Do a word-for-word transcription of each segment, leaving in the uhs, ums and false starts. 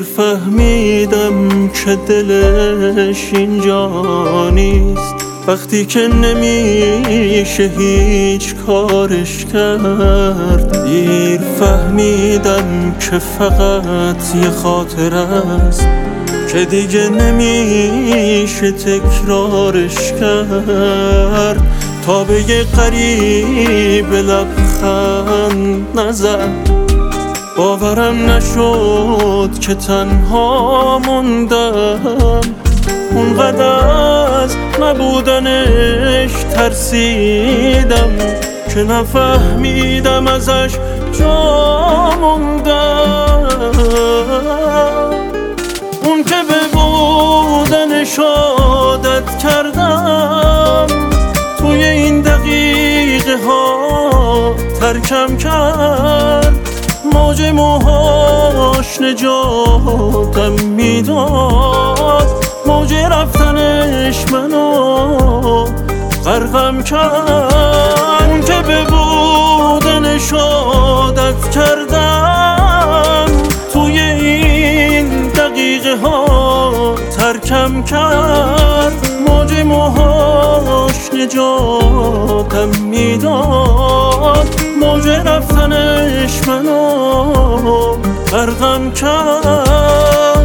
فهمیدم که دلش اینجا نیست، وقتی که نمیشه هیچ کارش کرد. دیر فهمیدم که فقط یه خاطر است که دیگه نمیشه تکرارش کرد. تا به یه قریب لبخند نزد، باورم نشد که تنها موندم. اونقدر از نبودنش ترسیدم که نفهمیدم ازش جا موندم. اون که به بودنش عادت کردم، توی این دقیقه ها ترکم کرد. موج موهاش نجاتم میداد، موج رفتنش منو غرقم کرد. اون که به بودنش عادت کردم، توی این دقیقه ها ترکم کرد. موج موهاش نجاتم میداد، موج رفتنش منو غرقم کرد.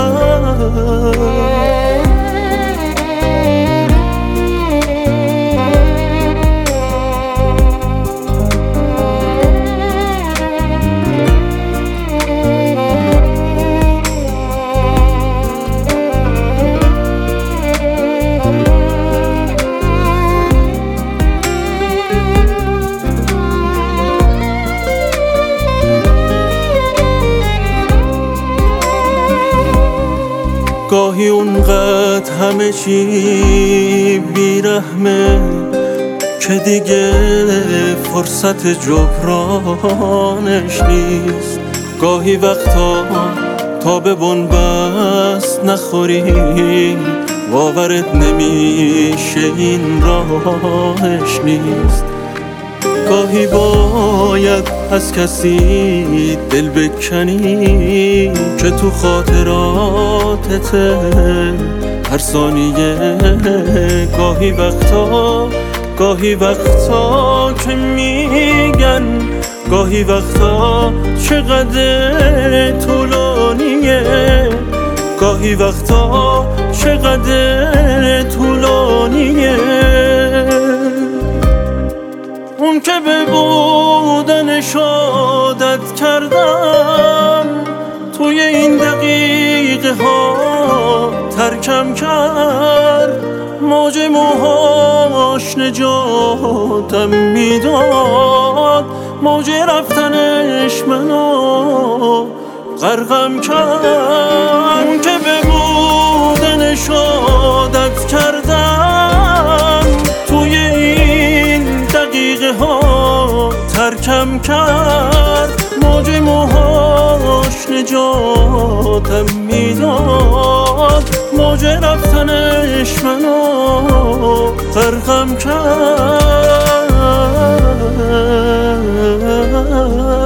گاهی اونقدر همه چی بیرحمه که دیگه فرصت جبرانش نیست. گاهی وقتا تا به بنبست نخوری، باورت نمیشه این راهش نیست. گاهی باید از کسی دل بکنی که تو خاطراتته هر ثانیه. گاهی وقتا گاهی وقتا که میگن، گاهی وقتا چقدر طولانیه، گاهی وقتا چقدر طولانیه. اون که به بودنش عادت کردم، توی این دقیقه ها ترکم کرد. موج موهاش نجاتم میداد، موج رفتنش منو غرقم کرد. اون که به بودنش عادت کردم، توی این دقیقه ها ترکم کرد. موج موهاش نجاتم میداد، موج رفتنش منو غرقم کرد.